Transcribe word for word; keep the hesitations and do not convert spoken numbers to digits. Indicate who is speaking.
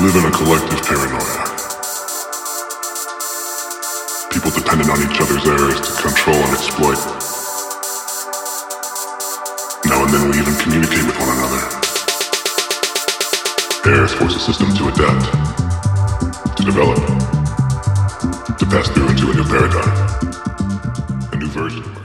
Speaker 1: live in a collective paranoia. People dependent on each other's errors to control and exploit. Now and then we even communicate with one another. Errors force a system to adapt, to develop, to pass through into a new paradigm, a new version.